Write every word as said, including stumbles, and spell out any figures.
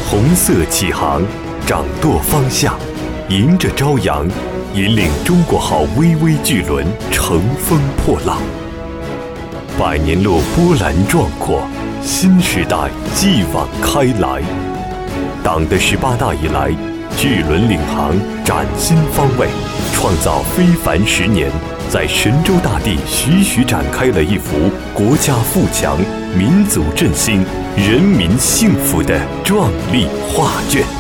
红色起航，掌舵方向，迎着朝阳，引领中国号巍巍巨轮乘风破浪。百年路波澜壮阔，新时代继往开来。党的十八大以来，巨轮领航，崭新方位，创造非凡十年，在神州大地徐徐展开了一幅国家富强、民族振兴、人民幸福的壮丽画卷。